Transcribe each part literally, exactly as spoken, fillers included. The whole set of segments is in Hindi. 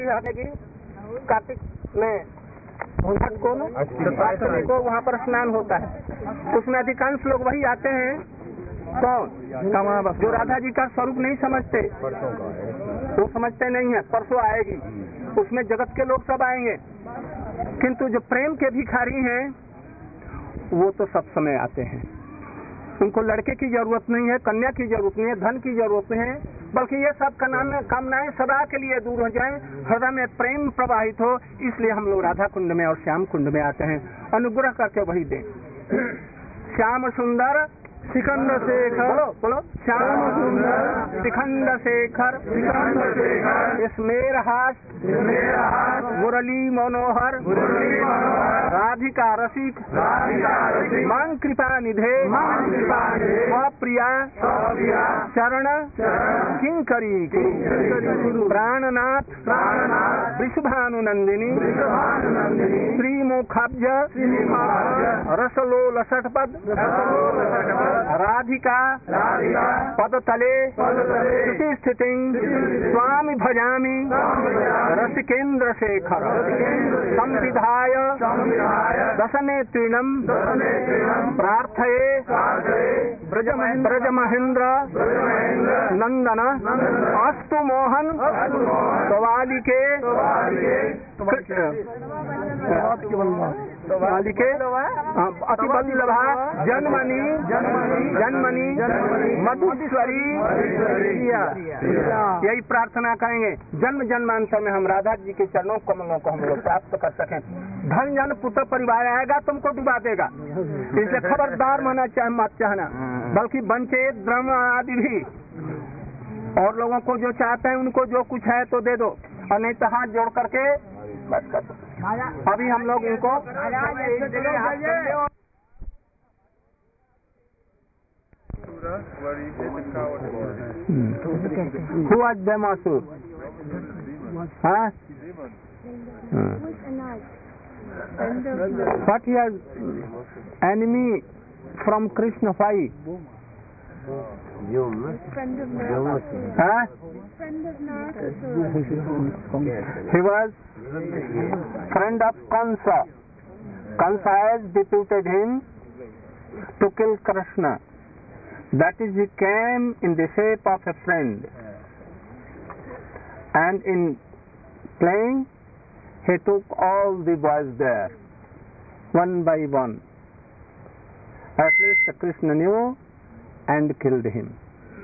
कार्तिक में को न को वहाँ पर स्नान होता है। उसमें अधिकांश लोग वही आते हैं कौन जो राधा जी का स्वरूप नहीं समझते, वो समझते नहीं है परसों आएगी, उसमें जगत के लोग सब आएंगे, किंतु जो प्रेम के भिखारी हैं वो तो सब समय आते हैं। उनको लड़के की जरूरत नहीं है, कन्या की जरूरत नहीं है, धन की जरूरत नहीं है, बल्कि ये सब कामनाएं सदा के लिए दूर हो जाएं, हृदय में प्रेम प्रवाहित हो। इसलिए हम लोग राधा कुंड में और श्याम कुंड में आते हैं, अनुग्रह करके वही दें। श्याम सुंदर शिखंड शेखर, बोलो बोलो, श्याम सुंदर शिखंड शेखर, स्मेरहास मुरली मनोहर, राधिका रसिक, मां कृपा निधे, प्रिया चरण किंकरी, प्राणनाथ वृषभानुनंदिनी, श्रीमुखाब्ज रसलोल षटपद, राधिका पदतले स्थिति स्वामी भजामि रसिकेन्द्र शेखर, संविधाय दशनेत्रिणं प्रार्थये ब्रज महेंद्र नंदन अस्तु मोहन सवालिके सवालिके अतिवल्लभा जन्मनि जन्मनि मधुश्वरी। यही प्रार्थना करेंगे, जन्म जन्मांतर में हम राधा जी के चरणों कमलों को हम लोग प्राप्त कर सकें। धन जन पुत्र परिवार आएगा तुमको डुबा देगा, इसलिए खबरदार होना चाहे मत चाहना, बल्कि बंचे द्रम आदि भी और लोगों को जो चाहते हैं उनको जो कुछ है तो दे दो, और नहीं तो हाथ जोड़ करके बस कर दो। अभी हम लोग इनको Who was Demasur? Huh? What he has enemy from Krishna? Why? Friend of Narasura. Huh? Friend of Narasura. He was friend of Kansa. Kansa has deputed him to kill Krishna. That is, he came in the shape of a friend, and in playing he took all the boys there, one by one. At least Krishna knew and killed him.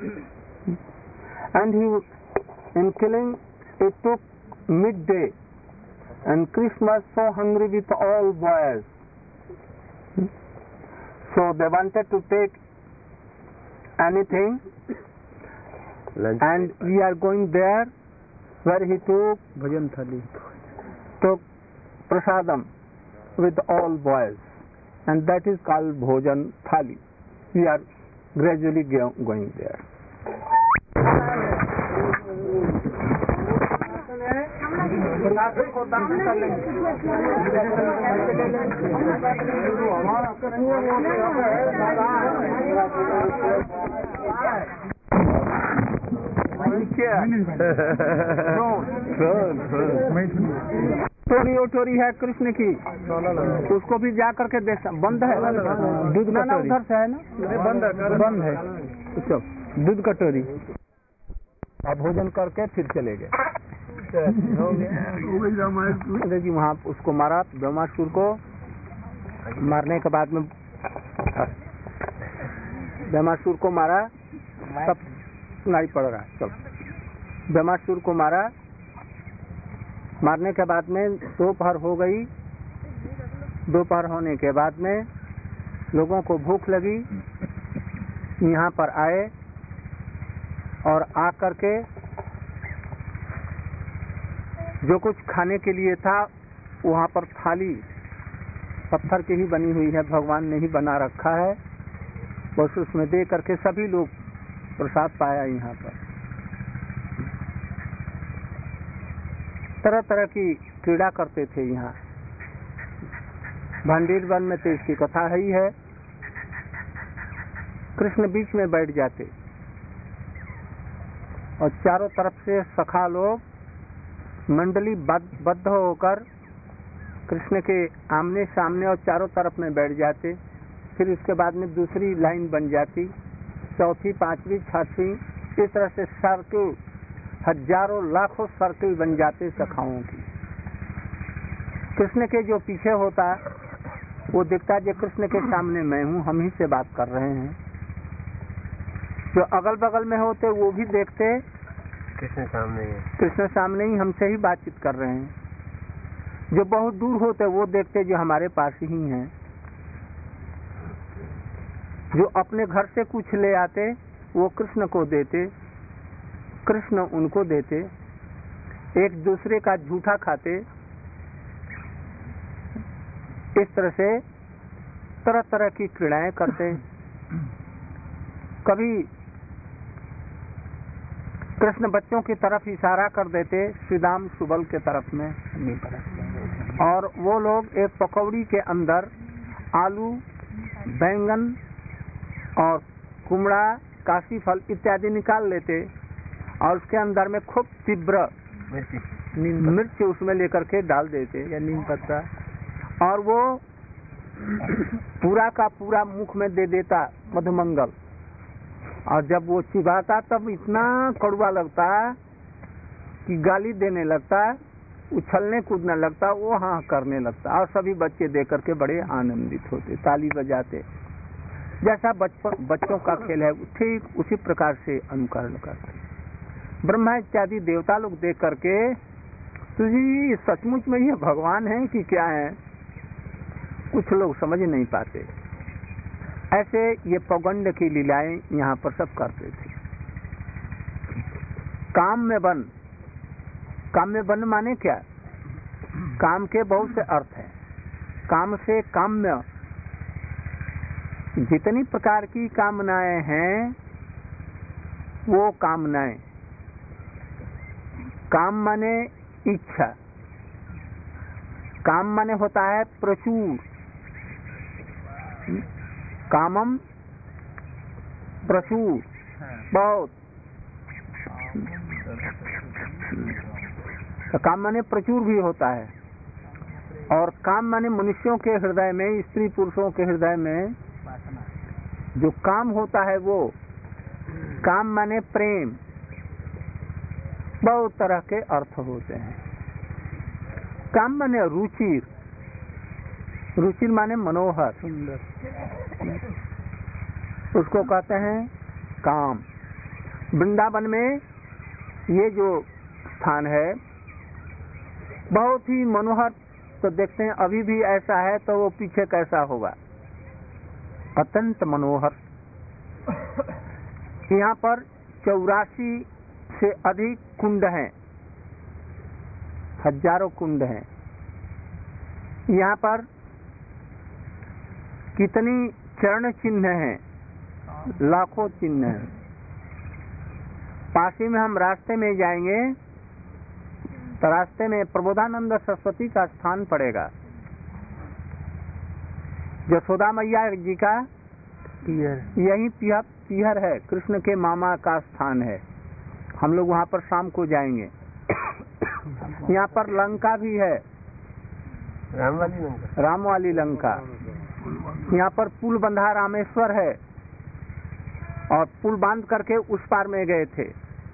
And he, in killing, it took midday, and Krishna was so hungry with all boys. So they wanted to take anything, lunch, and we are going there where he took bhajan thali, took prasadam with all boys, and that is called bhojan thali. We are gradually going there. Tori ओटोरी है कृष्ण की, उसको भी जा करके देख, बंद है दूध का, उधर से है ना, बंद बंद है दूध कटोरी। अब भोजन करके फिर चले गए। जी वहाँ उसको मारा, ब्रह्मासुर को मारने के बाद में ब्रह्मासुर को मारा, सब सुनाई पड़ रहा है सब। ब्रह्मासुर को मारा, मारने के बाद में दोपहर हो गई। दोपहर होने के बाद में लोगों को भूख लगी, यहाँ पर आए और आकर के जो कुछ खाने के लिए था वहाँ पर थाली पत्थर की ही बनी हुई है, भगवान ने ही बना रखा है, बस उसमें दे करके सभी लोग प्रसाद पाया। यहाँ पर तरह तरह की क्रीड़ा करते थे। यहाँ भांडीर वन में तो इसकी कथा ही है। कृष्ण बीच में बैठ जाते और चारों तरफ से सखा लोग मंडली बद्ध बद्ध होकर कृष्ण के आमने सामने और चारों तरफ में बैठ जाते। फिर उसके बाद में दूसरी लाइन बन जाती, चौथी, पांचवी, छठवीं, इस तरह से सर्किल, हजारों लाखों सर्किल बन जाते सखाओं की। कृष्ण के जो पीछे होता वो दिखता जो कृष्ण के सामने मैं हूँ, हम ही से बात कर रहे हैं। जो अगल बगल में होते वो भी देखते कृष्ण सामने ही कृष्ण सामने ही हमसे ही बातचीत कर रहे हैं। जो बहुत दूर होते वो देखते जो हमारे पास ही हैं। जो अपने घर से कुछ ले आते वो कृष्ण को देते, कृष्ण उनको देते। एक दूसरे का झूठा खाते। इस तरह से तरह तरह की क्रीड़ाएं करते। कभी कृष्ण बच्चों की तरफ इशारा कर देते, श्रीदाम सुबल के तरफ में, और वो लोग एक पकौड़ी के अंदर आलू, बैंगन और कुमड़ा, काशी फल इत्यादि निकाल लेते और उसके अंदर में खूब तीव्र मिर्च उसमें लेकर के डाल देते या नीम पत्ता, और वो पूरा का पूरा मुख में दे देता मधुमंगल। और जब वो चिबाता तब इतना कड़वा लगता कि गाली देने लगता, उछलने कूदने लगता, वो हाँ करने लगता, और सभी बच्चे देख करके बड़े आनंदित होते, ताली बजाते। जैसा बचपन बच्चों का खेल है ठीक उसी प्रकार से अनुकरण करते। ब्रह्मा इत्यादि देवता लोग देख करके तुझी सचमुच में ये भगवान है कि क्या है, कुछ लोग समझ नहीं पाते। ऐसे ये पौगंड की लीलाएं यहाँ पर सब करते थे। काम में बन, काम में बन माने क्या? काम के बहुत से अर्थ हैं। काम से काम्य, जितनी प्रकार की कामनाएं हैं वो कामनाएं। काम माने इच्छा, काम माने होता है प्रचुर, कामम प्रचुर, बहुत। तो काम माने प्रचुर भी होता है। और काम माने मनुष्यों के हृदय में, स्त्री पुरुषों के हृदय में जो काम होता है वो काम माने प्रेम। बहुत तरह के अर्थ होते हैं। काम माने रुचिर, रुचिर माने मनोहर, सुंदर, उसको कहते हैं काम। वृंदावन में ये जो स्थान है बहुत ही मनोहर, तो देखते हैं अभी भी ऐसा है तो वो पीछे कैसा होगा, अत्यंत मनोहर। यहाँ पर चौरासी से अधिक कुंड हैं, हजारों कुंड हैं। यहाँ पर कितनी चरण चिन्ह हैं, लाखों चिन्ह हैं। पासी में हम रास्ते में जाएंगे तो रास्ते में प्रबोधानंद सरस्वती का स्थान पड़ेगा। यशोदा मैया जी का यही पीहर है, कृष्ण के मामा का स्थान है। हम लोग वहाँ पर शाम को जाएंगे। यहाँ पर लंका भी है, राम वाली लंका, राम वाली लंका। यहाँ पर पुल बंधा रामेश्वर है, और पुल बांध करके उस पार में गए थे।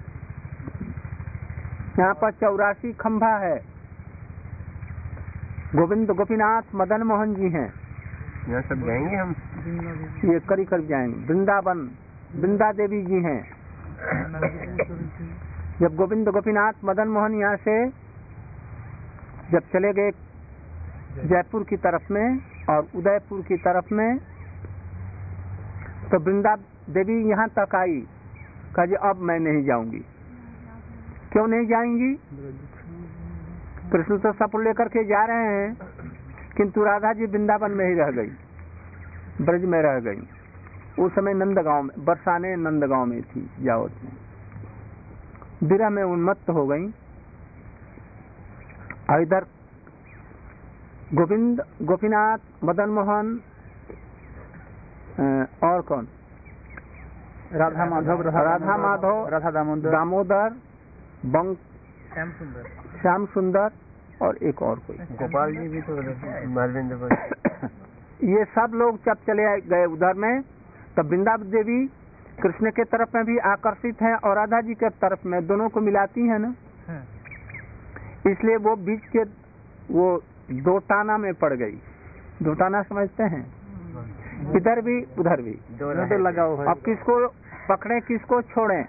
यहाँ पर चौरासी खंभा है, गोविंद गोपीनाथ मदन मोहन जी हैं। यहाँ सब जाएंगे हम, ये करी कर जाएंगे। वृंदावन वृंदा देवी जी हैं। जब गोविंद गोपीनाथ मदन मोहन यहाँ से जब चले गए जयपुर की तरफ में और उदयपुर की तरफ में, तो वृंदा देवी यहाँ तक आई, कहा जी अब मैं नहीं जाऊंगी। क्यों नहीं जाएंगी? कृष्ण तो सब लेकर के जा रहे हैं, किंतु राधा जी वृंदावन में ही रह गई, ब्रज में रह गई। उस समय नंदगांव में, बरसाने नंदगांव में थी, जाओ थी, विरह में उन्मत्त हो गई। और इधर गोविंद गोपीनाथ मदन मोहन और कौन, राधा माधव, राधा माधव, राधा दामोदर, दामोदर, बंक, श्याम सुंदर, श्याम सुंदर और एक और कोई गोपाल जी भी तो मालवेंद्र ये सब लोग जब चले गए उधर में, तब वृंदावन देवी कृष्ण के तरफ में भी आकर्षित हैं और राधा जी के तरफ में, दोनों को मिलाती हैं ना, इसलिए वो बीच के वो दो टाना में पड़ गई। दो टाना समझते हैं, इधर भी उधर भी तो लगा हुआ। अब किसको पकड़े किसको छोड़ें,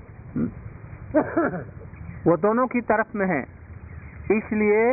वो दोनों की तरफ में है। इसलिए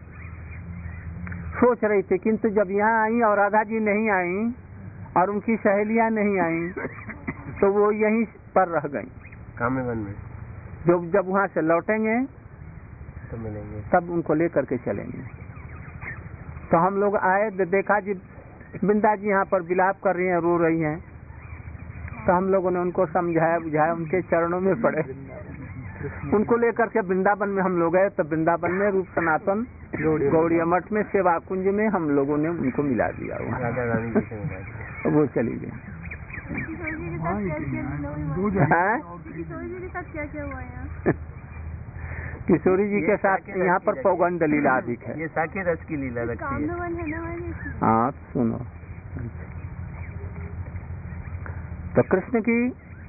सोच रही थी, किंतु जब यहाँ आई और राधा जी नहीं आई और उनकी सहेलियां नहीं आई, तो वो यहीं पर रह गई कामेवन में। जब जब वहाँ से लौटेंगे तो मिलेंगे, तब उनको लेकर के चलेंगे। तो हम लोग आए, देखा जी बिंदा जी यहाँ पर विलाप कर रही हैं, रो रही हैं। तो हम लोगों ने उनको समझाया बुझाया, उनके चरणों में पड़े, उनको लेकर के वृंदावन में हम लोग गए। तो वृंदावन में रूप सनातन गौड़िया मठ में सेवा कुंज में हम लोगों ने उनको मिला दिया, राधा रानी जी से मिला दिया। तो वो चली गई। किशोरी जी के साथ यहाँ पर पौगंड लीला अधिक है। ये साके रस की लीला रखती है। हाँ सुनो, तो कृष्ण की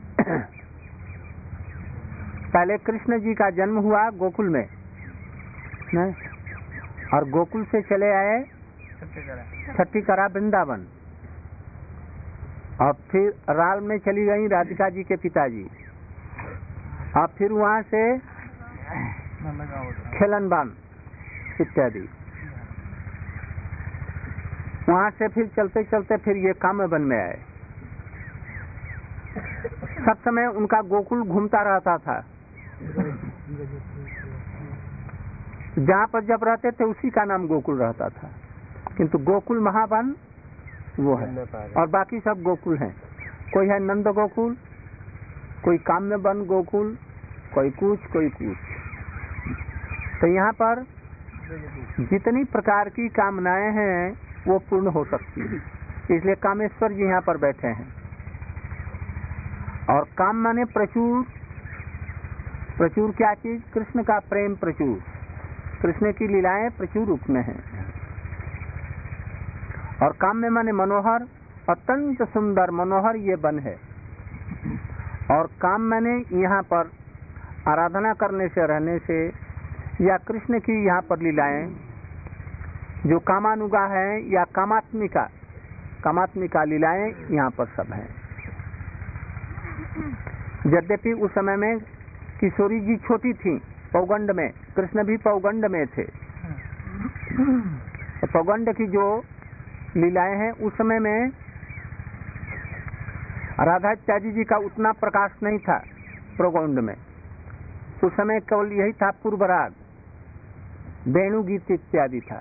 पहले कृष्ण जी का जन्म हुआ गोकुल में नहीं? और गोकुल से चले आए छठी करा वृंदावन, और फिर राल में चली गई राधिका जी के पिताजी, और फिर वहाँ से खेलन बान इत्यादि, वहाँ से फिर चलते चलते फिर ये कामवन में आए। सब समय उनका गोकुल घूमता रहता था, जहाँ पर जब रहते थे उसी का नाम गोकुल रहता था, किंतु गोकुल महावन वो है और बाकी सब गोकुल हैं। कोई है नंद गोकुल, कोई काम्य वन गोकुल, कोई कुछ कोई कुछ। तो यहाँ पर जितनी प्रकार की कामनाएं हैं वो पूर्ण हो सकती है, इसलिए कामेश्वर जी यहाँ पर बैठे हैं। और काम माने प्रचुर, प्रचुर क्या चीज? कृष्ण का प्रेम प्रचुर, कृष्ण की लीलाएं प्रचुर रूप में हैं। और काम में माने मनोहर, अत्यंत सुंदर मनोहर ये वन है। और काम मैंने यहाँ पर आराधना करने से, रहने से, या कृष्ण की यहाँ पर लीलाएं जो कामानुगा है या कामात्मिका, कामात्मिका लीलाएं यहाँ पर सब हैं। यद्यपि उस समय में किशोरी जी छोटी थी पौगंड में, कृष्ण भी पौगंड में थे। तो पौगंड की जो लीलाएं हैं उस समय में राधा इत्यादि जी का उतना प्रकाश नहीं था पौगंड में। उस समय केवल यही था पूर्वराग, वेणु गीत इत्यादि था।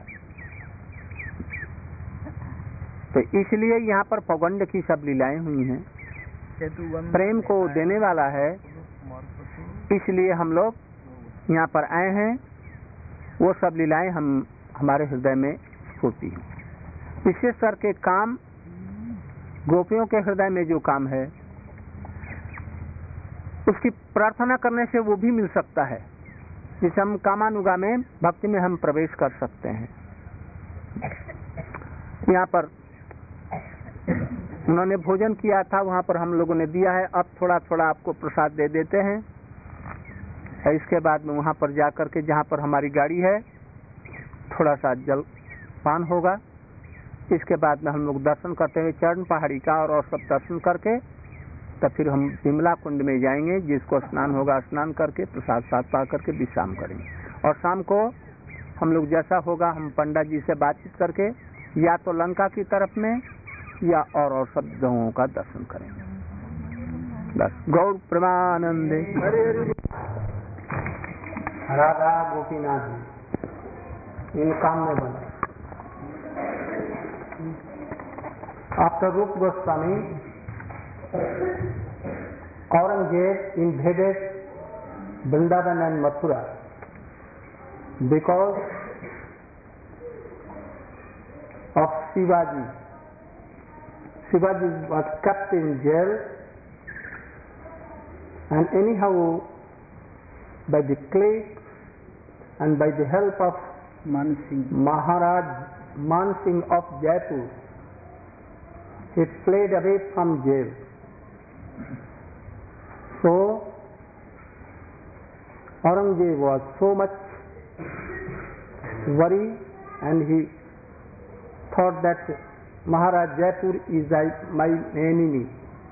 तो इसलिए यहाँ पर पौगंड की सब लीलाएं हुई हैं। प्रेम को देने वाला है, इसलिए हम लोग यहाँ पर आए हैं। वो सब लीलाएं हम हमारे हृदय में होती हैं। विशेष करके काम, गोपियों के हृदय में जो काम है उसकी प्रार्थना करने से वो भी मिल सकता है, जिसे हम कामानुगा में भक्ति में हम प्रवेश कर सकते हैं। यहाँ पर उन्होंने भोजन किया था, वहाँ पर हम लोगों ने दिया है। अब थोड़ा थोड़ा आपको प्रसाद दे देते हैं। इसके बाद में वहाँ पर जाकर के जहाँ पर हमारी गाड़ी है थोड़ा सा जल पान होगा। इसके बाद में हम लोग दर्शन करते हुए चरण पहाड़ी का और, और सब दर्शन करके तब फिर हम विमला कुंड में जाएंगे। जिसको स्नान होगा स्नान करके प्रसाद साथ पा करके विश्राम करेंगे। और शाम को हम लोग जैसा होगा हम पंडित जी से बातचीत करके या तो लंका की तरफ में या और और सब जगहों का दर्शन करेंगे। बस गौर प्रेमानंदे। राधा गोपीनाथ इन काम में बने। After Rup Goswami, Aurangzeb invaded Vrindavan and Mathura because of Shivaji. Shivaji was kept in jail, and anyhow by the clique and by the help of Man Singh. Maharaj Man Singh of Jaipur, he fled away from jail. So Aurangzeb was so much worried, and he thought that Maharaj Jaipur is my enemy.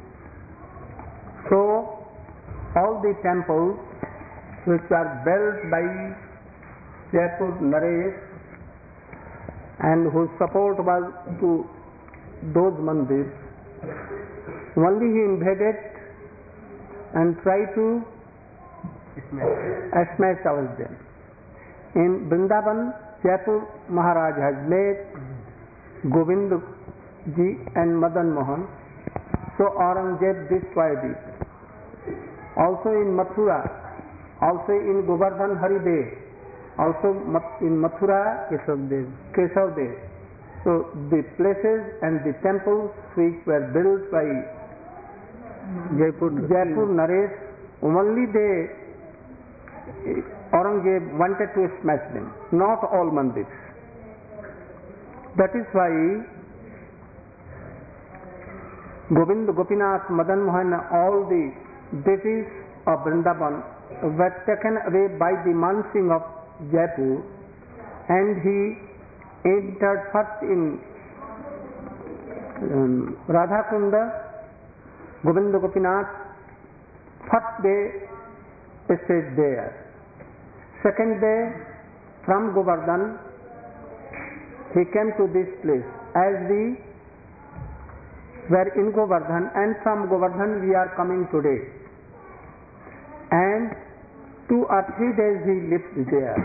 So all the temples which are built by Jaipur Naresh and whose support was to those mandirs, only he invaded and tried to smash all them. In Vrindavan, Jaipur Maharaj has made Govind Ji and Madan Mohan, so Aurangzeb destroyed it. Also in Mathura, also in Govardhan Haridev, also in Mathura Keshavdev. Keshavdev. So the places and the temples which were built by Jaipur. Jaipur Naresh, only they Aurangzeb wanted to smash them, not all mandirs. That is why Govind, Gopinath, Madan Mohan, all the deities of Vrindavan were taken away by the Man Singh of Jaipur, and he entered first in um, Radha Kunda. Govind Gopinath first day stayed there. Second day from Govardhan he came to this place. As we were in Govardhan, and from Govardhan we are coming today, and two or three days he lived there.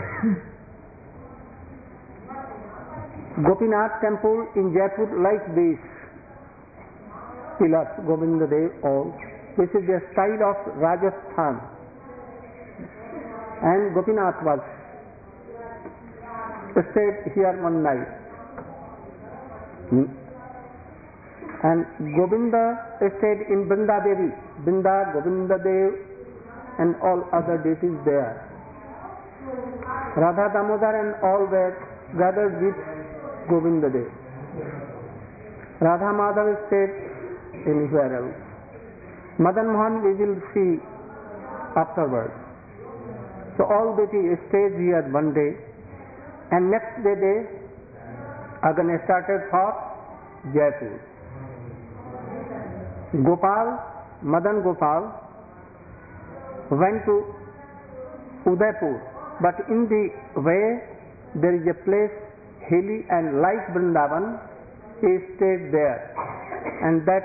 Gopinath temple in Jaipur like this, pillars, Govinda Dev, all. This is the style of Rajasthan. And Gopinath was stayed here one night. And Govinda stayed in Vrinda Devi, Vrinda, Govinda Dev, and all other deities there. Radha Damodar and all were gathered with Govinda Dev. Radha Madhav stayed anywhere else. Madan Mohan we will see afterwards. So all deities stayed here one day, and next day they again started for Jaipur. Gopal, Madan Gopal went to Udaipur, but in the way there is a place hilly and like Vrindavan. He stayed there, and that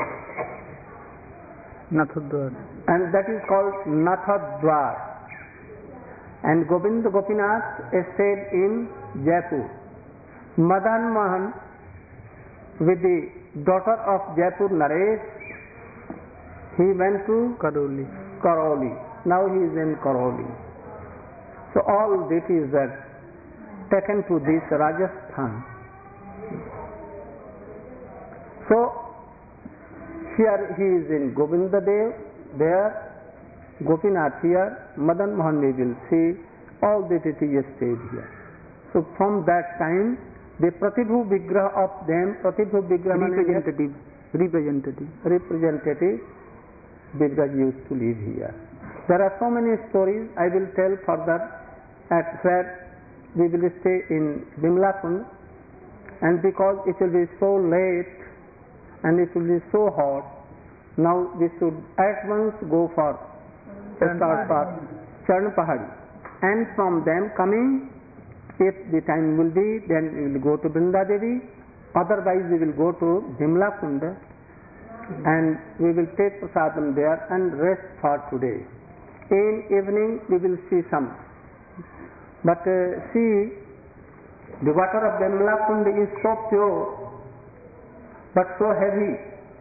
Nathadwar. and that is called Nathadwar. And Govind Gopinath stayed in Jaipur. Madan Mohan with the daughter of Jaipur Naresh, he went to Karoli. Karoli. Now he is in Karoli. So all deities are taken to this Rajasthan. So here he is in Govinda Dev, there Gopinath here, Madan Mohan we will see, all the deities stayed here. So from that time the Pratibhu Vigraha of them, Pratibhu Vigraha Representative. Representative. representative Vigraha used to live here. There are so many stories I will tell further, at where we will stay in Bimla Kund, and because it will be so late and it will be so hot, now we should at once go for start for Charn Pahadi, and from them coming, if the time will be, then we will go to Vrinda Devi, otherwise we will go to Bimla Kund and we will take prasadam there and rest for today. In evening we will see some. But uh, see, the water of Bimla Kund is so pure but so heavy.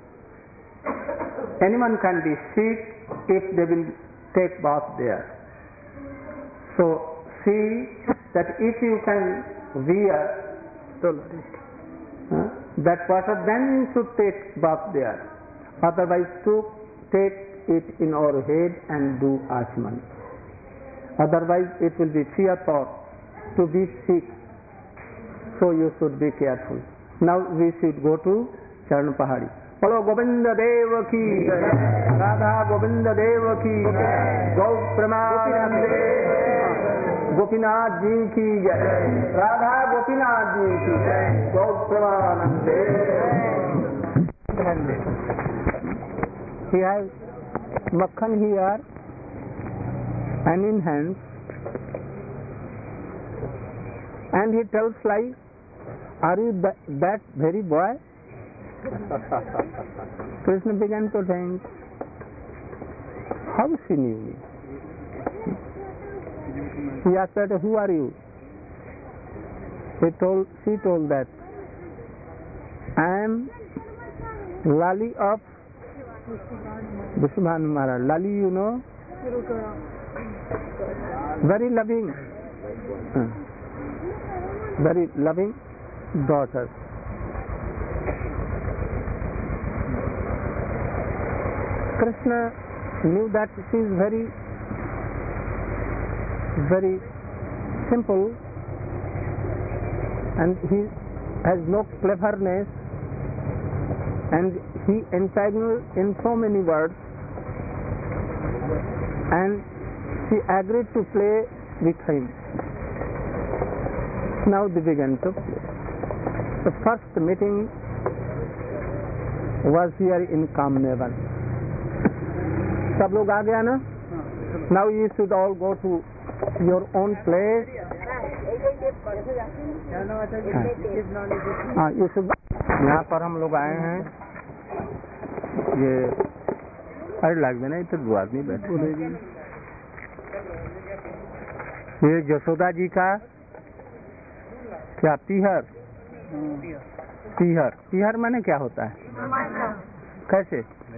Anyone can be sick if they will take bath there. So see that if you can wear uh, that water, then you should take bath there. Otherwise to take it in our head and do Ashman. otherwise it will be fear thought to be sick, so you should be careful. Now we should go to Charan Pahari. बोलो गोविंद देव की राधा गोविंद देव की गौ प्रमानंदे गोपीनाथ जी की जय राधा गोपीनाथ जी की जय गौ प्रमानंदे. He has makhan here and in hands, and he tells like, are you that, that very boy? Krishna began to think, how she knew me? He asked her, who are you? He told, she told that, I am Lali of Vishubhanu Maharaj. Lali, you know? Very loving, uh, very loving daughter. Krishna knew that she is very, very simple and he has no cleverness, and he entangled in so many words, and she agreed to play with him. Now they began to play. The first meeting was here in Kamnevan. सब लोग आ गया ना? Now you should all go to your own place. हाँ, ये सब यहाँ पर हम लोग आए हैं. ये अरे लाग में ना इधर दो आदमी बैठे. ये यशोदा जी का क्या पीहर? पीहर पीहर माने क्या होता है? कैसे?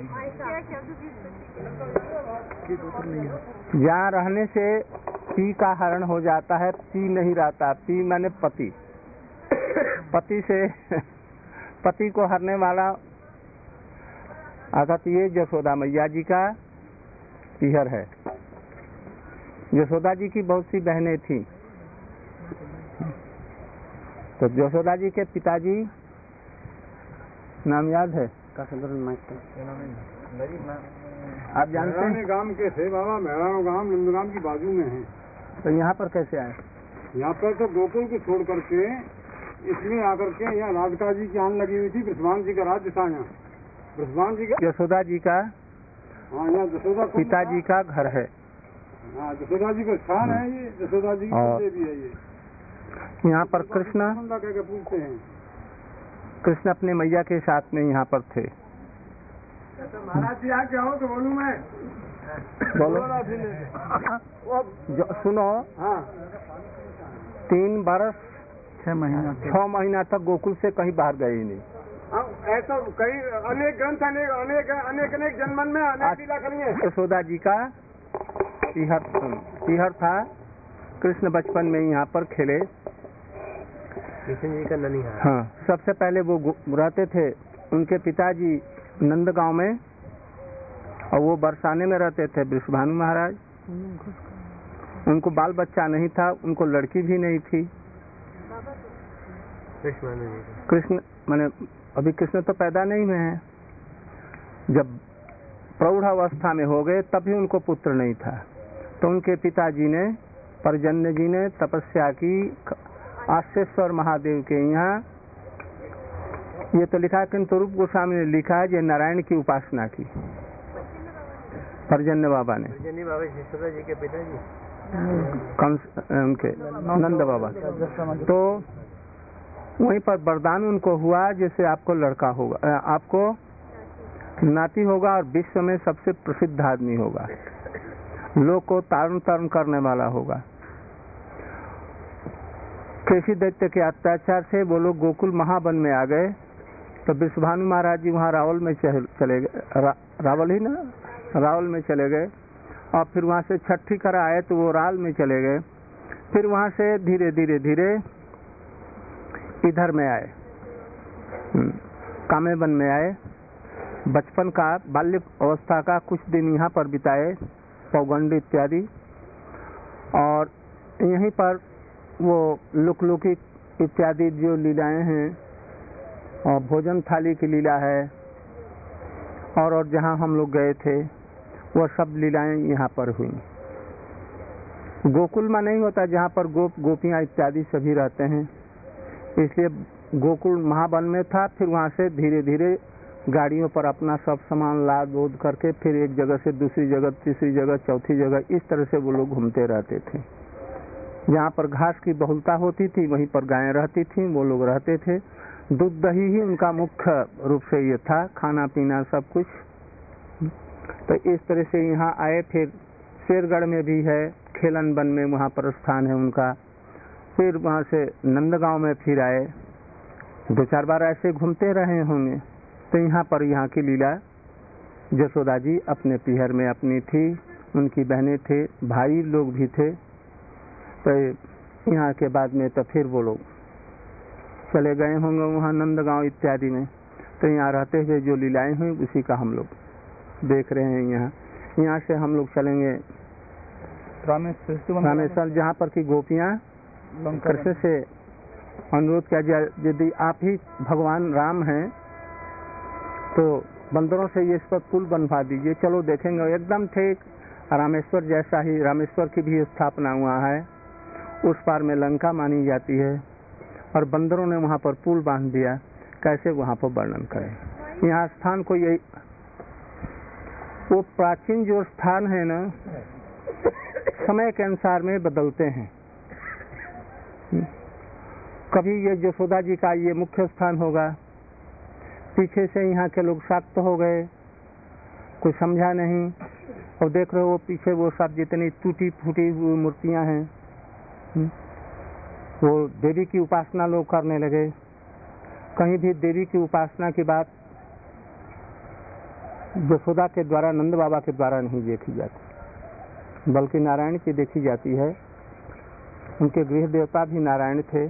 जहाँ रहने से पी का हरण हो जाता है, पी नहीं रहता. पी माने पति. पति से पति को हरने वाला अर्थात ये यशोदा मैया जी का पीहर है. यशोदा जी की बहुत सी बहनें थीं, तो यशोदा जी के पिताजी नाम याद है? आप जानते हैं? गांव के थे बाबा. मेहरानो गांव नंदगाम की बाजू में है. तो यहाँ पर कैसे आए? यहाँ पर तो गोकुल को छोड़ करके इसमें आकर के यहाँ राधिका जी की आन लगी हुई थी. बृषभान जी का राज्य था यहाँ. बृषभान जी का यशोदा जी का हाँ यहाँ यशोदा पिताजी का घर है. हाँ यशोदा जी का स्थान है ये. यशोदा जी की देवी है ये. यहाँ पर कृष्ण कहकर पूछते हैं. कृष्ण अपने मैया के साथ में यहाँ पर थे. महाराज जी आके आओ तो बोलूं मैं. बोलो. जो, सुनो. हाँ. तीन बरस छह महीना छह महीना तक गोकुल से कहीं बाहर गए ही नहीं. ऐसा कई अनेक ग्रंथ अनेक अनेक अनेक अनेक जन्मन में अनेक लीला करी है. यशोदा जी का पीहर पीहर था. कृष्ण बचपन में यहाँ पर खेले. कृष्ण जी का ननिहाल. हाँ, सबसे पहले वो रहते थे उनके पिताजी नंदगांव में, और वो बरसाने में रहते थे वृषभानु महाराज. उनको बाल बच्चा नहीं था, उनको लड़की भी नहीं थी. कृष्ण माने अभी कृष्ण तो पैदा नहीं हुए हैं. जब प्रौढ़ अवस्था में हो गए तभी उनको पुत्र नहीं था. तो उनके पिताजी ने, परजन्य जी ने तपस्या की आश्वेश्वर महादेव के यहाँ. ये तो लिखा है, किंतु रूप गोस्वामी ने लिखा है, ये नारायण की उपासना की परजन्य बाबा ने. परजन्य बाबा यशोदा जी के पिताजी कंस उनके नंद बाबा. तो वहीं पर वरदान उनको हुआ जैसे आपको लड़का होगा, आपको नाती होगा, और विश्व में सबसे प्रसिद्ध आदमी होगा, लोग को तारण तारण करने वाला होगा. केशी दैत्य के अत्याचार से वो लोग गोकुल महावन में आ गए. तो वृषभानु महाराज जी वहाँ रावल में चले गए. रा, रावल ही ना रावल में चले गए, और फिर वहाँ से छठी करा आए तो वो राल में चले गए. फिर वहाँ से धीरे धीरे धीरे इधर में आए, कामेवन में आए. बचपन का, बाल्य अवस्था का कुछ दिन यहाँ पर बिताए, पौगंड इत्यादि. और यहीं पर वो लुकलुकी इत्यादि जो लीलाएं हैं, और भोजन थाली की लीला है, और और जहाँ हम लोग गए थे वह सब लीलाएं यहाँ पर हुई। गोकुल में नहीं होता जहाँ पर गोप गोपियाँ इत्यादि सभी रहते हैं, इसलिए गोकुल महावन में था। फिर वहाँ से धीरे धीरे गाड़ियों पर अपना सब सामान लाद लोड करके फिर एक जगह से दूसरी जगह, तीसरी जगह, चौथी जगह, इस तरह से वो लोग घूमते रहते थे। जहाँ पर घास की बहुलता होती थी वहीं पर गायें रहती थीं, वो लोग रहते थे। दूध दही ही उनका मुख्य रूप से ये था, खाना पीना सब कुछ। तो इस तरह से यहाँ आए। फिर शेरगढ़ में भी है, खेलन वन में वहाँ पर स्थान है उनका। फिर वहाँ से नंदगांव में फिर आए, दो चार बार ऐसे घूमते रहे होंगे। तो यहाँ पर यहाँ की लीला जसोदा जी अपने पीहर में अपनी थी, उनकी बहनें थे, भाई लोग भी थे। तो यहाँ के बाद में तो फिर वो लोग चले गए होंगे वहाँ नंदगांव इत्यादि में। तो यहाँ रहते हुए जो लीलाएं हुई उसी का हम लोग देख रहे हैं। यहाँ यहाँ से हम लोग चलेंगे रामेश्वर, जहाँ पर की गोपियाँ कृष्ण से अनुरोध किया, यदि आप ही भगवान राम हैं तो बंदरों से ये इस पर पुल बनवा दीजिए, चलो देखेंगे। एकदम ठीक रामेश्वर जैसा ही रामेश्वर की भी स्थापना हुआ है। उस पार में लंका मानी जाती है और बंदरों ने वहाँ पर पुल बांध दिया। कैसे वहाँ पर वर्णन करें। यहाँ स्थान को यही, वो प्राचीन जो स्थान है ना, समय के अनुसार में बदलते हैं। कभी ये यशोदा जी का ये मुख्य स्थान होगा, पीछे से यहाँ के लोग शाक्त हो गए, कुछ समझा नहीं, और देख रहे हो पीछे वो सब जितनी टूटी फूटी हुई मूर्तियां हैं, वो देवी की उपासना लोग करने लगे। कहीं भी देवी की उपासना की बात यशोदा के द्वारा, नंद बाबा के द्वारा नहीं देखी जाती, बल्कि नारायण की देखी जाती है। उनके गृह देवता भी नारायण थे।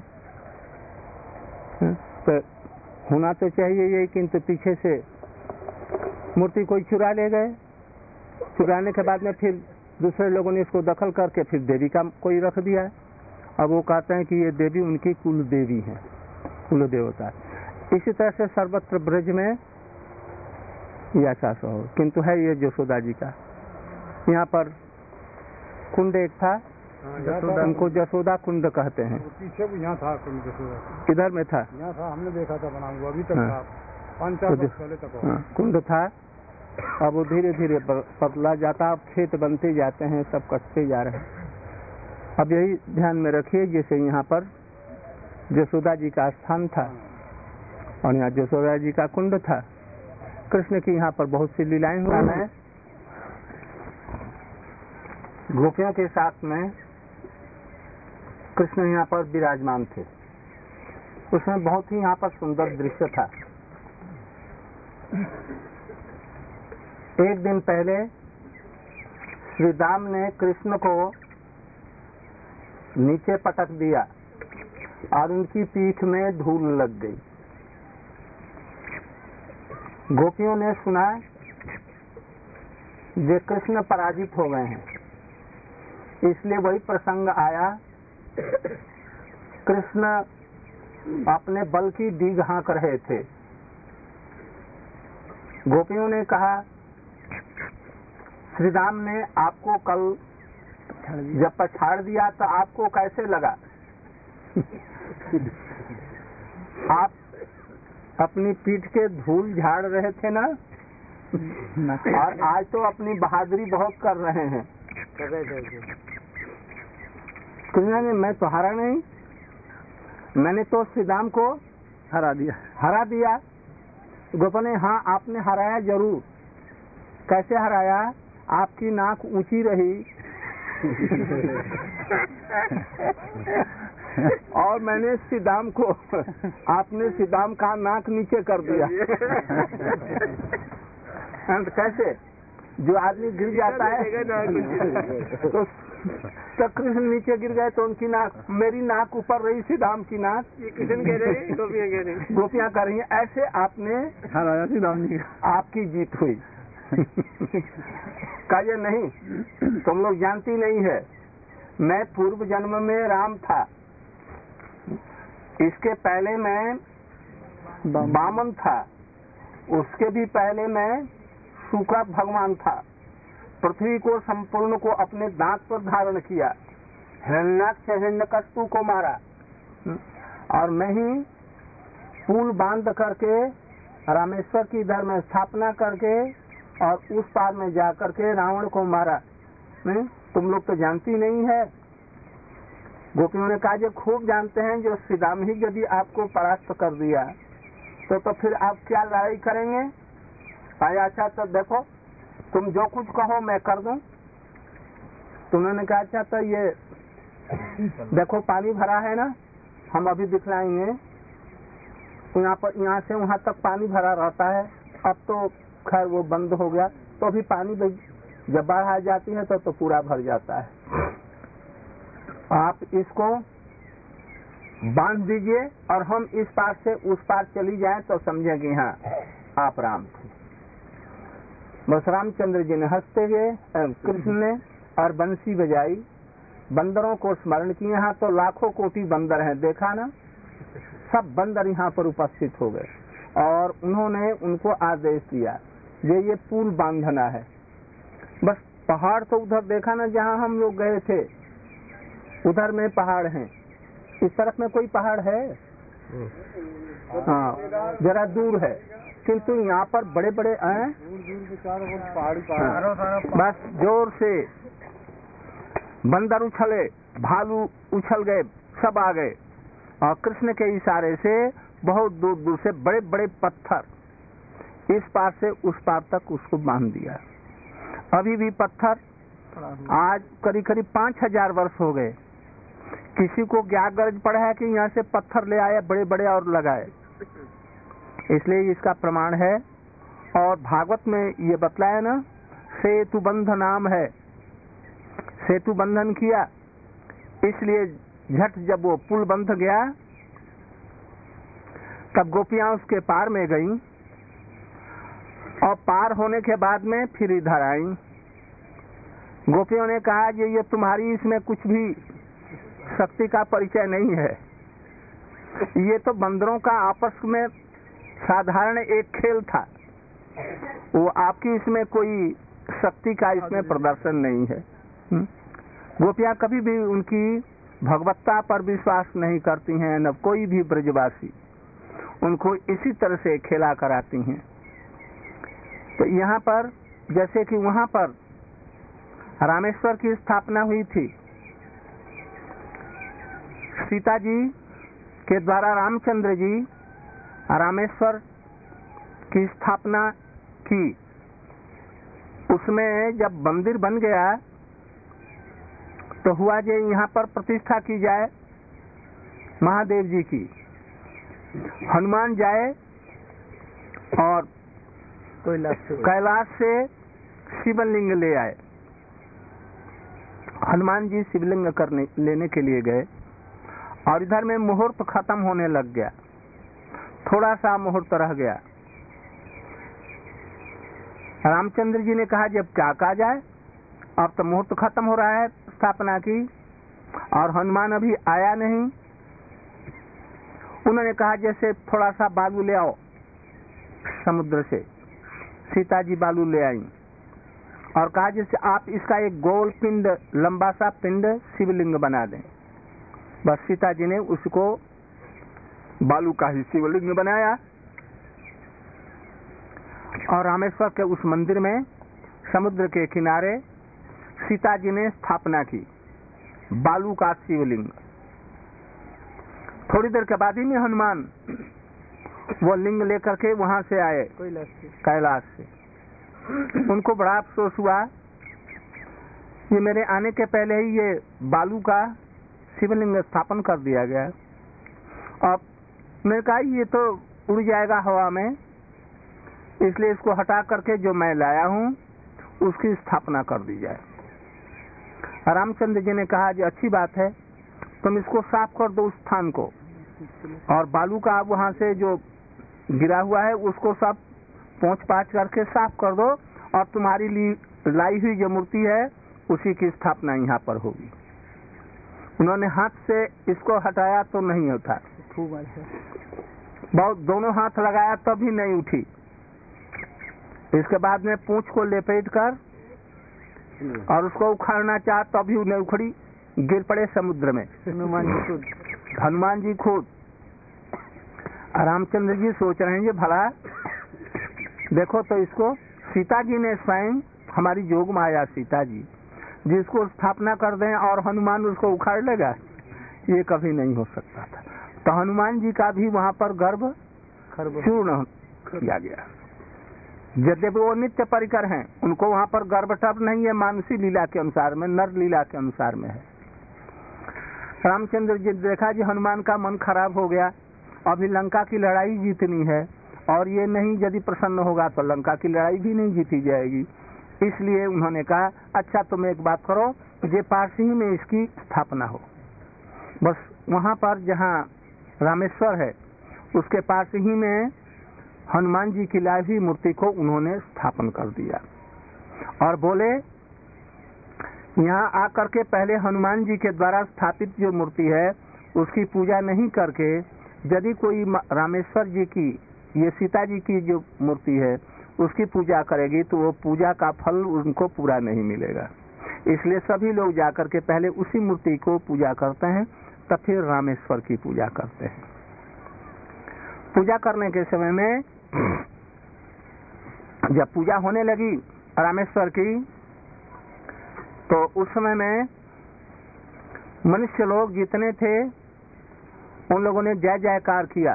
तो होना तो चाहिए यही, किंतु पीछे से मूर्ति कोई चुरा ले गए। चुराने के बाद में फिर दूसरे लोगों ने इसको दखल करके फिर देवी का कोई रख दिया। अब वो कहते हैं कि ये देवी उनकी कुल देवी है, कुल देवता। इसी तरह से सर्वत्र ब्रज में ऐसा हो, किंतु है ये यशोदा जी का। यहाँ पर कुंड एक था, उनको यशोदा कुंड कहते हैं। पीछे भी यहाँ था कुंड यशोदा, किधर में था? यहाँ था, हमने देखा था बना हुआ, अभी तक था, पाँच चार वर्ष पहले तक कुंड था। अब वो धीरे धीरे पतला जाता, अब खेत बनते जाते हैं, सब कटते जा रहे हैं। अब यही ध्यान में रखिए, जैसे यहाँ पर यशोदा जी का स्थान था और यहाँ यशोदा जी का कुंड था। कृष्ण की यहाँ पर बहुत सी लीलाएं हुई हैं। गोपियों के साथ में कृष्ण यहाँ पर विराजमान थे। उसमें बहुत ही यहाँ पर सुंदर दृश्य था। एक दिन पहले श्री राम ने कृष्ण को नीचे पटक दिया और उनकी पीठ में धूल लग गई। गोपियों ने सुना जे कृष्ण पराजित हो गए हैं, इसलिए वही प्रसंग आया। कृष्ण अपने बल की डीग हाँक रहे थे। गोपियों ने कहा, श्री राम ने आपको कल जब पछाड़ दिया तो आपको कैसे लगा? आप अपनी पीठ के धूल झाड़ रहे थे ना, और आज तो अपनी बहादुरी बहुत कर रहे हैं। कृष्ण ने, मैं तो हारा नहीं, मैंने तो श्री राम को हरा दिया हरा दिया गोपा ने, हाँ आपने हराया जरूर। कैसे हराया? आपकी नाक ऊंची रही और मैंने सीधाम को, आपने सीधाम का नाक नीचे कर दिया। कैसे? जो आदमी गिर जाता है तो, तो कृष्ण नीचे गिर गए तो उनकी नाक, मेरी नाक ऊपर रही, सीधाम की नाक। ये कृष्ण कह रहे हैं, गोपियां कह रही हैं, गोपियां कर रही हैं। ऐसे आपने हराया सीधाम जी, आपकी जीत हुई। कहा ये नहीं, तुम लोग जानती नहीं है, मैं पूर्व जन्म में राम था, इसके पहले मैं बामन था, उसके भी पहले मैं शुक्र भगवान था। पृथ्वी को संपूर्ण को अपने दांत पर धारण किया, हिरण्याक्ष हिरण्यकशिपु को मारा, और मैं ही पुल बांध करके रामेश्वर की इधर में स्थापना करके और उस पार में जा करके रावण को मारा। नहीं? तुम लोग तो जानती नहीं है। गोपियों ने कहा जो खूब जानते हैं, जो श्री राम ही यदि आपको परास्त कर दिया तो तो फिर आप क्या लड़ाई करेंगे? आया अच्छा तो देखो, तुम जो कुछ कहो मैं कर दूं। तो उन्होंने कहा अच्छा तो ये देखो पानी भरा है ना, हम अभी दिखलाएंगे। तो यहाँ पर यहाँ से वहाँ तक पानी भरा रहता है, अब तो खैर वो बंद हो गया, तो अभी पानी जब बाढ़ आ जाती है तो तो पूरा भर जाता है। आप इसको बांध दीजिए और हम इस पार से उस पार चली जाएं तो समझेंगे हाँ आप राम थे। बस रामचंद्र जी ने हंसते हुए कृष्ण ने और बंसी बजाई, बंदरों को स्मरण किए। यहाँ तो लाखों कोटि बंदर हैं, देखा ना, सब बंदर यहाँ पर उपस्थित हो गए और उन्होंने उनको आदेश दिया ये ये पुल बांधना है। बस पहाड़ तो उधर देखा ना जहाँ हम लोग गए थे, उधर में पहाड़ हैं, इस तरफ में कोई पहाड़ है? हाँ जरा दूर है, किंतु यहाँ पर बड़े बड़े हैं। हाँ, बस जोर से बंदर उछले, भालू उछल गए, सब आ गए और कृष्ण के इशारे से बहुत दूर दूर से बड़े बड़े पत्थर इस पार से उस पार तक उसको बांध दिया। अभी भी पत्थर आज करीब करीब पांच हजार वर्ष हो गए, किसी को क्या गरज पड़ा है कि यहाँ से पत्थर ले आए बड़े बड़े और लगाए, इसलिए इसका प्रमाण है। और भागवत में ये बतलाया ना, सेतु बंध नाम है, सेतु बंधन किया, इसलिए झट जब वो पुल बंध गया तब गोपियां उसके पार में गईं और पार होने के बाद में फिर इधर आईं। गोपियों ने कहा ये ये तुम्हारी इसमें कुछ भी शक्ति का परिचय नहीं है, ये तो बंदरों का आपस में साधारण एक खेल था, वो आपकी इसमें कोई शक्ति का इसमें प्रदर्शन नहीं है। गोपियां कभी भी उनकी भगवत्ता पर विश्वास नहीं करती हैं, न कोई भी ब्रजवासी उनको इसी तरह से खेला कराती हैं। तो यहाँ पर जैसे कि वहाँ पर रामेश्वर की स्थापना हुई थी, सीता जी के द्वारा रामचंद्र जी रामेश्वर की स्थापना की, उसमें जब मंदिर बन गया तो हुआ जे यहाँ पर प्रतिष्ठा की जाए महादेव जी की, हनुमान जाए और कैलाश से शिवलिंग ले आए। हनुमान जी शिवलिंग करने लेने के लिए गए और इधर में मुहूर्त खत्म होने लग गया, थोड़ा सा मुहूर्त रह गया। रामचंद्र जी ने कहा जब क्या कहा जाए, अब तो मुहूर्त खत्म हो रहा है स्थापना की और हनुमान अभी आया नहीं। उन्होंने कहा जैसे थोड़ा सा बालू ले आओ समुद्र से, सीता जी बालू ले आई और कहा जैसे आप इसका एक गोल पिंड, लंबा सा पिंड शिवलिंग बना दें। बस सीता जी ने उसको बालू का ही शिवलिंग बनाया और रामेश्वर के उस मंदिर में समुद्र के किनारे सीता जी ने स्थापना की बालू का शिवलिंग। थोड़ी देर के बाद ही में हनुमान वो लिंग लेकर के वहां से आए कैलाश से। उनको बड़ा अफसोस हुआ, ये मेरे आने के पहले ही ये बालू का शिवलिंग स्थापन कर दिया गया। अब मैंने कहा ये तो उड़ जाएगा हवा में, इसलिए इसको हटा करके जो मैं लाया हूँ उसकी स्थापना कर दी जाए। रामचंद्र जी ने कहा जी अच्छी बात है, तुम इसको साफ कर दो उस स्थान को, और बालू का वहां से जो गिरा हुआ है उसको सब पहुंच पाँच करके साफ कर दो और तुम्हारी लाई हुई जो मूर्ति है उसी की स्थापना यहाँ पर होगी। उन्होंने हाथ से इसको हटाया तो नहीं उठा, बहुत दोनों हाथ लगाया तब भी नहीं उठी। इसके बाद में पूंछ को लेपेट कर और उसको उखाड़ना चाहा तब भी नहीं उखड़ी, गिर पड़े समुद्र में। हनुमान जी खुद हनुमान जी खुद। रामचंद्र जी सोच रहे हैं ये भला देखो तो इसको सीता जी ने स्वयं, हमारी जोग माया सीता जी जिसको स्थापना कर दें और हनुमान उसको उखाड़ लेगा, ये कभी नहीं हो सकता था। तो हनुमान जी का भी वहां पर गर्भ चूर्ण किया गया। यद्यपि वो नित्य परिकर हैं, उनको वहां पर गर्भ टप नहीं है, मानसी लीला के अनुसार में, नर लीला के अनुसार में है। रामचंद्र जी देखा जी हनुमान का मन खराब हो गया, अभी लंका की लड़ाई जीतनी है और ये नहीं यदि प्रसन्न होगा तो लंका की लड़ाई भी नहीं जीती जाएगी। इसलिए उन्होंने कहा अच्छा तुम एक बात करो, ये पास ही में इसकी स्थापना हो। बस वहां पर जहाँ रामेश्वर है उसके पास ही में हनुमान जी की लाभी मूर्ति को उन्होंने स्थापन कर दिया और बोले यहाँ आकर के पहले हनुमान जी के द्वारा स्थापित जो मूर्ति है उसकी पूजा नहीं करके यदि कोई रामेश्वर जी की, ये सीता जी की जो मूर्ति है उसकी पूजा करेगी तो वो पूजा का फल उनको पूरा नहीं मिलेगा। इसलिए सभी लोग जाकर के पहले उसी मूर्ति को पूजा करते हैं, तब फिर रामेश्वर की पूजा करते हैं। पूजा करने के समय में जब पूजा होने लगी रामेश्वर की, तो उस समय में मनुष्य लोग जितने थे उन लोगों ने जय जयकार किया,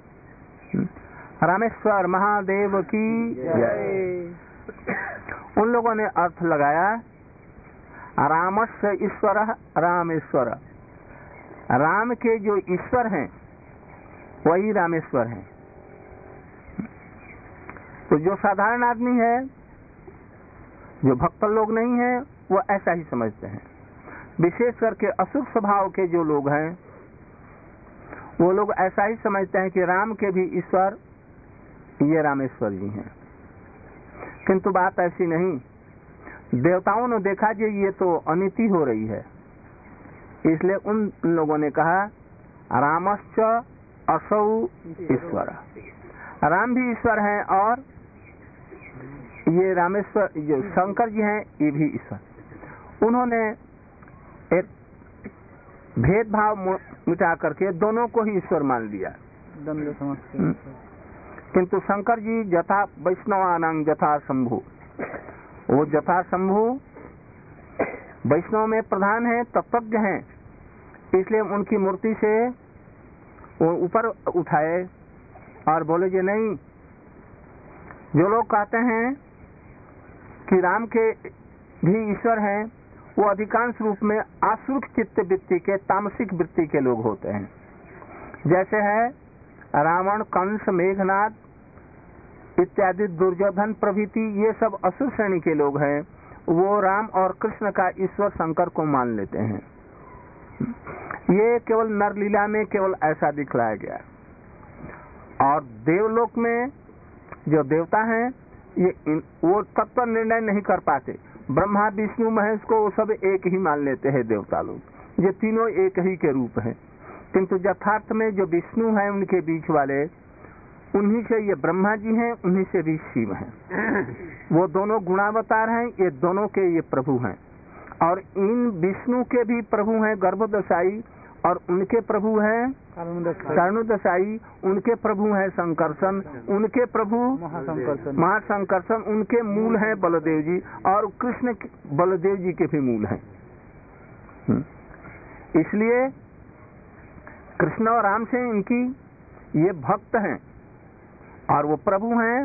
रामेश्वर महादेव की जय। उन लोगों ने अर्थ लगाया रामस्य ईश्वर रामेश्वर, राम के जो ईश्वर हैं वही रामेश्वर हैं। तो जो साधारण आदमी है, जो भक्त लोग नहीं है, वो ऐसा ही समझते हैं। विशेष करके असुर स्वभाव के जो लोग हैं वो लोग ऐसा ही समझते हैं कि राम के भी ईश्वर ये रामेश्वर जी हैं। किंतु बात ऐसी नहीं। देवताओं ने देखा कि ये तो अनिति हो रही है, इसलिए उन लोगों ने कहा रामश्च असौ ईश्वर, राम भी ईश्वर हैं और ये रामेश्वर जो शंकर जी हैं ये भी ईश्वर। उन्होंने एक भेदभाव मिटा करके दोनों को ही ईश्वर मान लिया। किंतु शंकर जी जथा वैष्णवानां जथा शंभु, वो जथा शंभु वैष्णव में प्रधान है, तत्वज्ञ हैं, इसलिए उनकी मूर्ति से वो ऊपर उठाए और बोले जी नहीं, जो लोग कहते हैं कि राम के भी ईश्वर हैं वो अधिकांश रूप में आसुरिक चित्त वृत्ति के, तामसिक वृत्ति के लोग होते हैं। जैसे है रावण, कंस, मेघनाद इत्यादि, दुर्योधन प्रभृति, ये सब असुर श्रेणी के लोग हैं। वो राम और कृष्ण का ईश्वर शंकर को मान लेते हैं। ये केवल नरलीला में केवल ऐसा दिखलाया गया। और देवलोक में जो देवता हैं ये इन, वो तत्व निर्णय नहीं कर पाते। ब्रह्मा विष्णु महेश को वो सब एक ही मान लेते हैं देवता लोग, ये तीनों एक ही के रूप हैं। किंतु यथार्थ में जो विष्णु है उनके बीच वाले, उन्हीं से ये ब्रह्मा जी हैं, उन्हीं से भी शिव हैं। वो दोनों गुणावतार हैं, ये दोनों के ये प्रभु हैं। और इन विष्णु के भी प्रभु हैं गर्भदशाई, और उनके प्रभु हैं कर्णदशाई, उनके प्रभु हैं संकर्षण, उनके प्रभु महासंकर्षण, उनके मूल हैं बलदेव जी, और कृष्ण बलदेव जी के भी मूल हैं। इसलिए कृष्ण और राम से इनकी ये भक्त हैं और वो प्रभु हैं,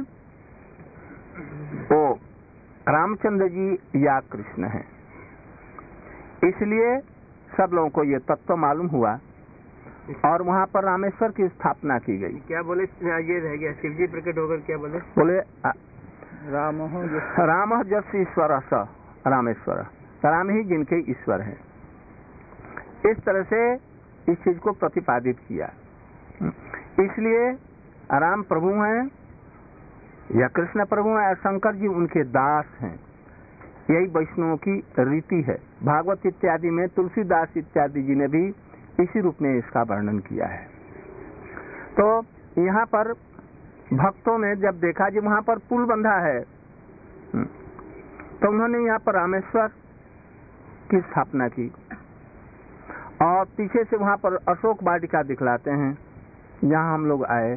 वो रामचंद्र जी या कृष्ण हैं। इसलिए सब लोगों को ये तत्व मालूम हुआ और वहाँ पर रामेश्वर की स्थापना की गई। क्या बोले, ये रह गया, शिव जी प्रकट होकर क्या बोले? बोले राम राम जस ईश्वर स रामेश्वर, राम ही जिनके ईश्वर हैं। इस तरह से इस चीज को प्रतिपादित किया। इसलिए राम प्रभु हैं या कृष्ण प्रभु हैं, शंकर जी उनके दास हैं। यही वैष्णवों की रीति है। भागवत इत्यादि में तुलसीदास इत्यादि जी ने भी इसी रूप में इसका वर्णन किया है। तो यहाँ पर भक्तों ने जब देखा कि वहां पर पुल बंधा है, तो उन्होंने यहाँ पर रामेश्वर की स्थापना की और पीछे से वहां पर अशोक वाटिका दिखलाते हैं जहां हम लोग आए।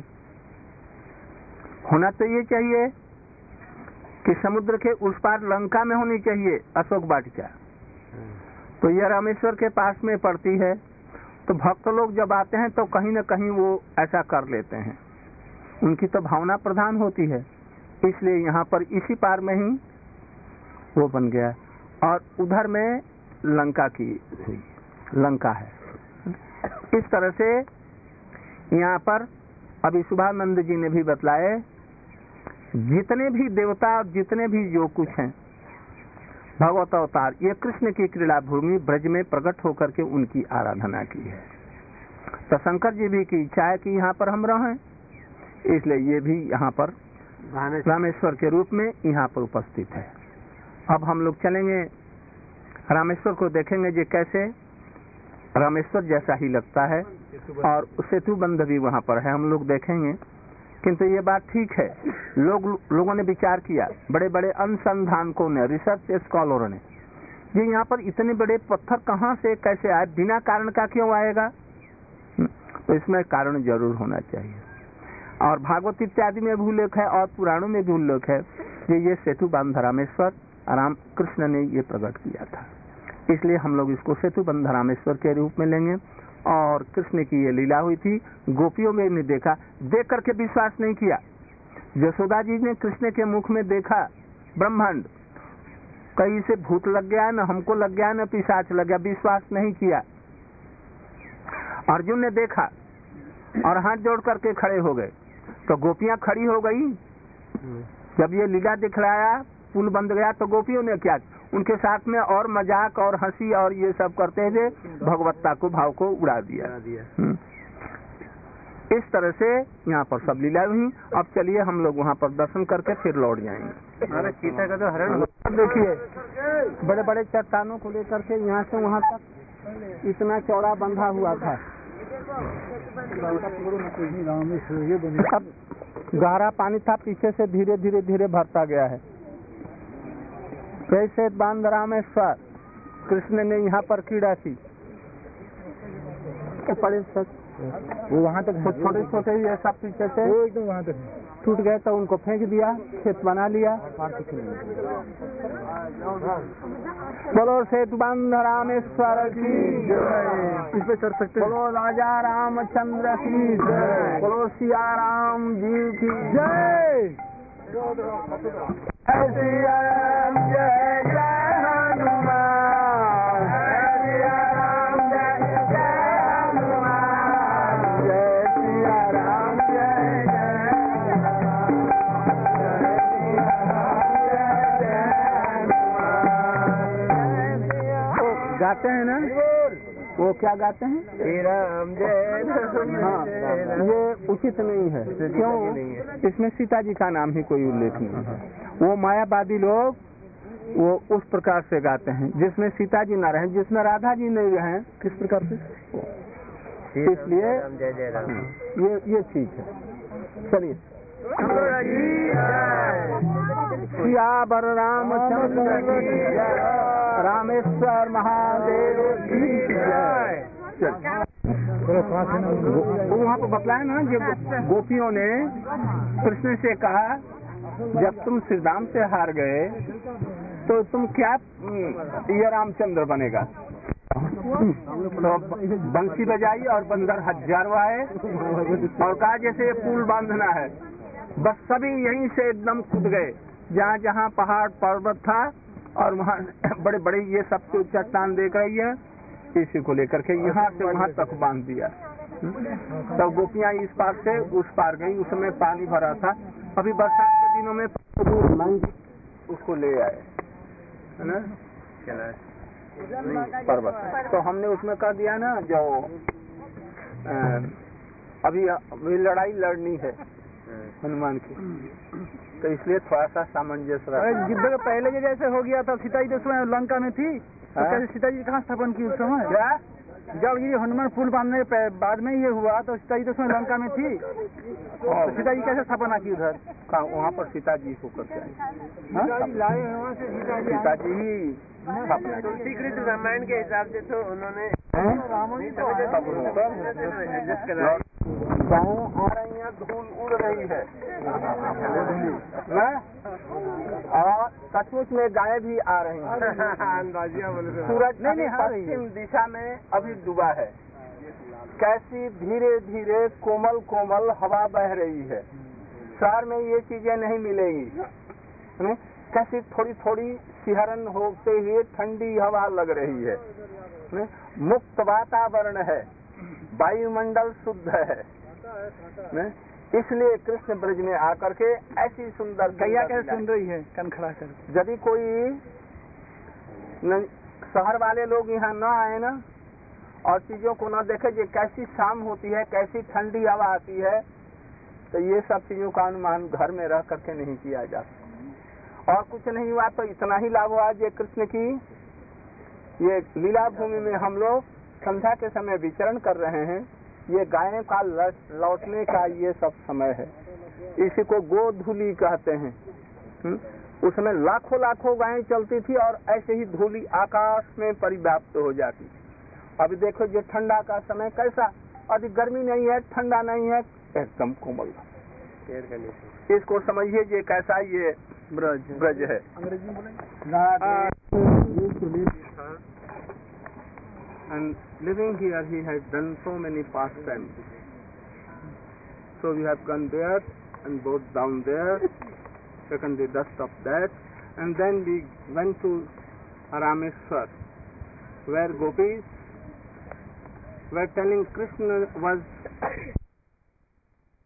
होना तो ये चाहिए कि समुद्र के उस पार लंका में होनी चाहिए अशोक वाटिका, तो यह रामेश्वर के पास में पड़ती है। तो भक्त लोग जब आते हैं तो कहीं न कहीं वो ऐसा कर लेते हैं, उनकी तो भावना प्रधान होती है, इसलिए यहाँ पर इसी पार में ही वो बन गया और उधर में लंका की हुई लंका है। इस तरह से यहाँ पर अभी शुभानंद जी ने भी बतलाए, जितने भी देवता और जितने भी जो कुछ हैं भगवत अवतार, ये कृष्ण की क्रीड़ा भूमि ब्रज में प्रकट होकर के उनकी आराधना की है। तो शंकर जी भी की इच्छा है कि यहाँ पर हम रहें, इसलिए ये भी यहाँ पर रामेश्वर के रूप में यहाँ पर उपस्थित है। अब हम लोग चलेंगे रामेश्वर को देखेंगे जो कैसे रामेश्वर जैसा ही लगता है और सेतु बंध भी वहाँ पर है, हम लोग देखेंगे। किंतु ये बात ठीक है, लोग लोगों ने विचार किया, बड़े बड़े अनुसंधानकों ने, रिसर्च स्कॉलरों ने, ये यहाँ पर इतने बड़े पत्थर कहाँ से कैसे आए, बिना कारण का क्यों आएगा? तो इसमें कारण जरूर होना चाहिए। और भागवत इत्यादि में भी उल्लेख है और पुराणों में भी उल्लेख है कि ये सेतु बंध रामेश्वर राम कृष्ण ने ये प्रकट किया था, इसलिए हम लोग इसको सेतु बंध रामेश्वर के रूप में लेंगे। और कृष्ण की ये लीला हुई थी, गोपियों में ने देखा, देख करके विश्वास नहीं किया। यशोदा जी ने कृष्ण के मुख में देखा ब्रह्मांड, कहीं से भूत लग गया, न हमको लग गया, न पिशाच लग गया, विश्वास नहीं किया। अर्जुन ने देखा और हाथ जोड़ करके खड़े हो गए, तो गोपियां खड़ी हो गई। जब ये लीला दिखलाया, पुल बंद गया, तो गोपियों ने क्या, उनके साथ में और मजाक और हंसी और ये सब करते हुए भगवत्ता को, भाव को उड़ा दिया। इस तरह से यहाँ पर सब लीला हुई। अब चलिए हम लोग वहाँ पर दर्शन करके फिर लौट जाएंगे। हमारा सीता का तो हरण देखिए, बड़े बड़े चट्टानों को लेकर के यहाँ से वहाँ तक इतना चौड़ा बंधा हुआ था। अब गहरा पानी था, पीछे से धीरे धीरे धीरे भरता गया है। कैसे बांध रामेश्वर कृष्ण ने यहाँ पर क्रीड़ा की, पड़े वो वहाँ तक छोटे छोटे ही ऐसा पीछे से एकदम वहाँ तक टूट गए, तो उनको फेंक दिया, खेत बना लिया। बोलो सेतु बंध रामेश्वर की जय। इस पे चढ़ सकते। बोलो राजा रामचंद्र की जय। बोलो सिया राम जी की जय। जय सिया राम जय जय हनुमान, जय सिया राम जय जय हनुमान, जय सिया राम जय जय हनुमान। गाते हैं ना वो, क्या गाते हैं? श्री राम जय। हाँ, ये उचित नहीं है। क्यों? इसमें सीता जी का नाम ही कोई उल्लेख नहीं है। वो मायावादी लोग वो उस प्रकार से गाते हैं जिसमें सीता जी न रहे, जिसमें राधा जी नहीं रहे, किस प्रकार से, इसलिए ये ये ठीक है। चलिए, सियावर रामचंद्र की जय, रामेश्वर महादेव की जय। वहाँ पर बतलाया ना, जब गोपियों ने कृष्ण से कहा, जब तुम श्री राम से हार गए तो तुम क्या ये रामचंद्र बनेगा? तो बंसी बजाई और बंदर हजारों आए और कहा जैसे ये पुल बांधना है। बस सभी यहीं से एकदम कूद गए, जहाँ जहाँ पहाड़ पर्वत था और वहाँ बड़े बड़े ये सब चट्टान देख रही है, इसी को लेकर के यहाँ से वहाँ तक बांध दिया। तब गोपियाँ इस पार से उस पार गई, उस समय पानी भरा था। अभी बरसात के दिनों में उसको ले आए, है ना, पर्वत। तो हमने उसमें कर दिया ना, जो अभी अभी लड़ाई लड़नी है हनुमान की, तो इसलिए थोड़ा सा सामंजस्य रहा। अरे युद्ध के पहले जो जैसे हो गया था, सीता जी तो उस समय लंका में थी, तो हाँ? कैसे सीता जी कहाँ स्थापन की उस समय? क्या जब ये हनुमान पुल बांधने के बाद में ये हुआ तो सीता जी तो उसमें लंका में थी, तो सीता जी कैसे स्थापना की उधर? कहाँ वहाँ पर सीता जी को करके आई? हाँ? लाए हैं वहाँ से सीता जी सीता जी ही स्थापना की। तुलसीकृत रामायण के हिसाब से तो उन्होंने एडजस्ट करा। गायें आ रही हैं, धूल उड़ रही है हैं? और सचमुच में गायें भी आ रही हैं। अंदाजिया बोल रहे सूरज नहीं, नहीं, अभी आ रही है। पश्चिम दिशा में अभी डूबा है। कैसी धीरे धीरे कोमल कोमल हवा बह रही है। शहर में ये चीजें नहीं मिलेगी। हैं? कैसी थोड़ी थोड़ी सिहरन होते हुए ठंडी हवा लग रही है। हैं? मुक्त वातावरण है, वायुमंडल शुद्ध है। हैं? इसलिए कृष्ण ब्रज में आकर के ऐसी सुंदर गैया कैसे सुन रही है कन खड़ा कर? यदि कोई न, शहर वाले लोग यहाँ न आए ना और चीजों को न देखे, ये कैसी शाम होती है, कैसी ठंडी हवा आती है, तो ये सब चीजों का अनुमान घर में रह करके नहीं किया जा सकता। और कुछ नहीं हुआ तो इतना ही लाभ हुआ। ये कृष्ण की ये लीला भूमि में हम लोग संध्या के समय विचरण कर रहे हैं। ये गायों का लौटने का ये सब समय है। इसी को गोधूली कहते हैं। हुँ? उसमें लाखों लाखों गायें चलती थी और ऐसे ही धूली आकाश में परिव्याप्त हो जाती। अभी देखो ये ठंडा का समय कैसा, अधिक गर्मी नहीं है, ठंडा नहीं है, एकदम कोमल। इसको समझिए ये कैसा ये ब्रज ब्रज है। अंग्रेजी में And living here, he has done so many pastimes. So we have gone there and both down there, taken the dust of that, and then we went to Rameswar, where gopis were telling Krishna was